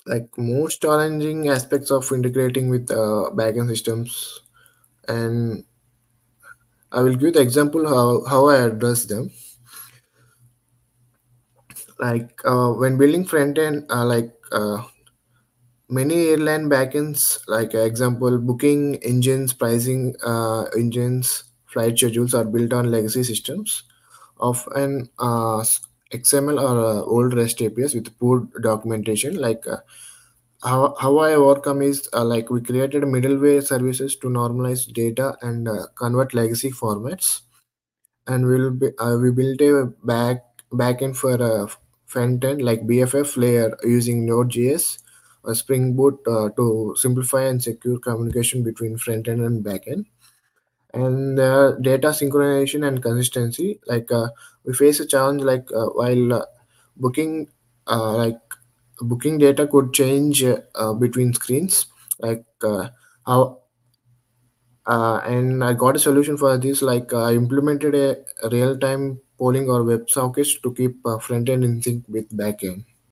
Like most challenging aspects of integrating with backend systems, and I will give the example how I address them. Like when building front end, many airline backends, like example, booking engines, pricing engines, flight schedules are built on legacy systems, often XML or old REST APIs with poor documentation. Like how I overcome is like we created middleware services to normalize data and convert legacy formats, and we built a backend for a front end like BFF layer using Node.js or Spring Boot to simplify and secure communication between front end and back end. And data synchronization and consistency, like we face a challenge like while booking like booking data could change between screens, like how and I got a solution for this. Like I implemented a real-time polling or web sockets to keep front end in sync with back end.